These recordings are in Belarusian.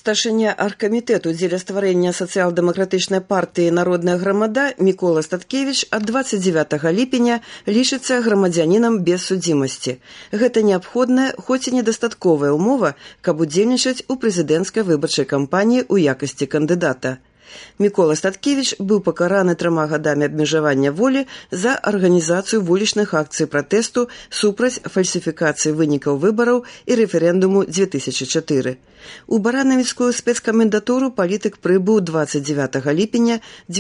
Старшыня аргкамітэту дзеля стварэння сацыял-дэмакратычнай партыі «Народная грамада» Мікола Статкевіч ад 29 ліпеня лічыцца грамадзянінам без судзімасці. Гэта неабходная, хоць і недастатковая ўмова, каб удзельнічаць у прэзідэнцкай выбарчай кампаніі ў якасці кандыдата. Мікола Статкевіч быў пакараны 3 гадамі абмежавання волі за арганізацыю вулічных акцый пратэсту супраць фальсіфікацыі вынікаў выбараў і рэферэндуму 2004. У баранавіцкую спецкамендатуру палітык прыбыў 29 ліпеня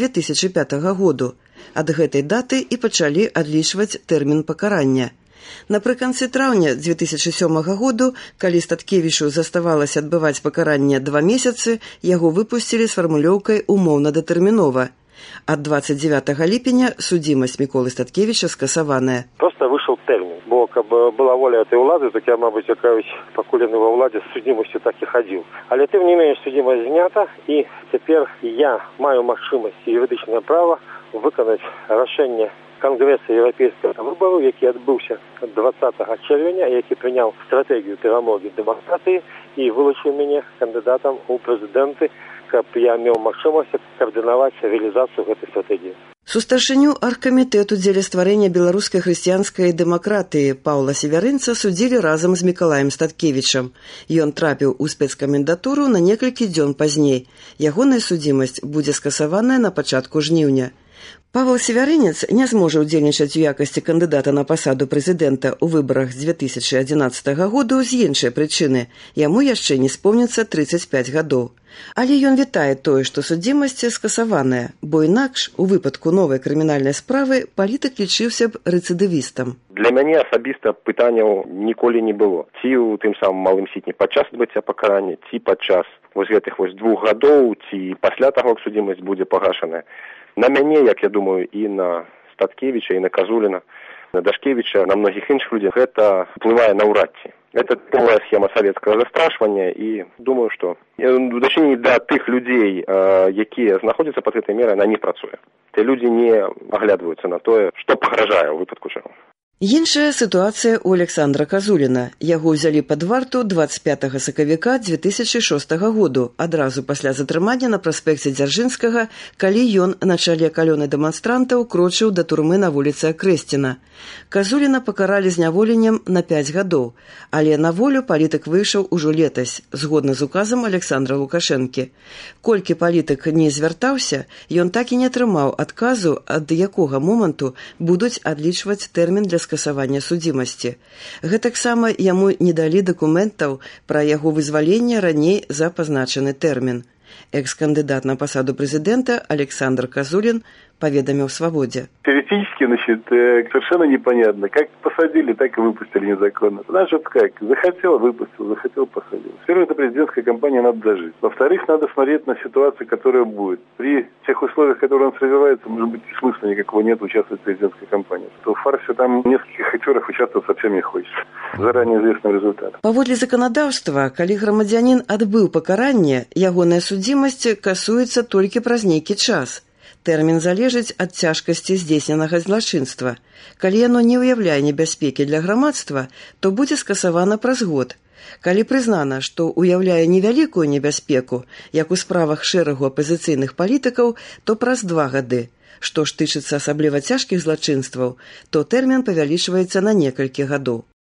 2005 году. Ад гэтай даты і пачалі адлічваць тэрмін пакарання. Напрыканцы траўня 2007 году, калі Статкевічу заставалася адбываць пакаранне 2 месяцы, яго выпусцілі з фармулёўкай «умоўна-датэрмінова». Ад 29 ліпеня судзімасць Міколы Статкевіча скасаваная. Просто вышел термин. Бо, каб была воля этой улады, так я, мабуть, якаюсь, пакуль яны ва ўладзе, з судзімасцю так і хадзіў. Але тым не менш судзімасць знята, і цяпер я маю магчымасць і юрыдычнае права выканаць рашэнне Конгресса Европейского выбору, які адбыўся 20 чэрвеня, які прыняў стратэгію перамогі дэмакратыі і вылучыў мяне кандыдатам у прэзідэнты, каб я меў магчымасць каардынаваць рэалізацыю гэтай стратэгіі. Сустаршыню аргкамітэту дзеля стварэння беларускай хрысціянскай дэмакратыі Паўла Севярынца судзілі разам з Мікалаем Статкевічам. Ён трапіў у спецкамендатуру на некалькі дзён пазней. Ягоная судзімасць будзе скасаваная на пачатку жніўня. Павел Севярынец не зможа ўдзельнічаць у якасці кандыдата на пасаду прэзідэнта ў выбарах з 2011 году з іншай прычыны. Яму яшчэ не спомніцца 35 гадоў. Але ён вітае тое, што судзімасць скасаваная, бо інакш у выпадку новай крымінальнай справы палітык лічыўся б рэцыдывістам. Для мяне асабіста пытанняў ніколі не было. Ці ў тым самым малым сітні падчас адбыцця пакарання, ці падчас гэтых 2 гадоў, ці пасля таго, як судзімасць будзе пагашаная. На мяне, як я думаю, і на Статкевіча, і на Казуліна, на Дашкевіча, на многіх іншых людзях, гэта ўплывае наўрад ці. Это полная схема советского застрашвання, і думаю, што в дачыненні да тых людзей, якія знаходзяцца пад гэтай мерай, на не працуе. Те людзі не аглядваюцца на тое, што пагражае ў выпадку чаго. Іншая сітуацыя ў Александра Казуліна. Яго ўзялі пад варту 25 сакавіка 2006 году, адразу пасля затрымання на праспекце Дзяржынскага, калі ён на чале калёны дэманстрантаў крочыў да турмы на вуліцы Акрэсціна. Казуліна пакаралі зняволеннем на 5 гадоў, але на волю палітык выйшаў ужо летась, згодна з указам Александра Лукашэнкі. Колькі палітык не звяртаўся, ён так і не атрымаў адказу, ад якога моманту будуць адлічваць тэрмін для скасавання судзімасці. Гэтаксама яму не далі дакументаў пра яго вызваленне раней за пазначаны тэрмін. Экс-кандыдат на пасаду прэзідэнта Александр Казулін поведомил в «Свободе». Теоретически, совершенно непонятно. Как посадили, так и выпустили незаконно. Значит, как? Захотел, выпустил, захотел, посадил. Во-первых, это президентская кампания, надо дожить. Во-вторых, надо смотреть на ситуацию, которая будет. При тех условиях, в которых он развивается, может быть, смысла никакого нет участвовать в президентской кампании. То в фарсе там нескольких актеров участвовать совсем не хочется. Заранее известным результатом. Паводле заканадаўства, калі грамадзянін адбыў пакаранне, ягоная судзімасць касуецца толькі праз нейкі час. Тэрмін залежыць ад цяжкасці здзейсненага злачынства. Калі яно не ўяўляе небяспекі для грамадства, то будзе скасавана праз год. Калі прызнана, што ўяўляе невялікую небяспеку, як у справах шэрагу апазіцыйных палітыкаў, то праз 2 гады. Што ж тычыцца асабліва цяжкіх злачынстваў, то тэрмін павялічваецца на некалькі гадоў.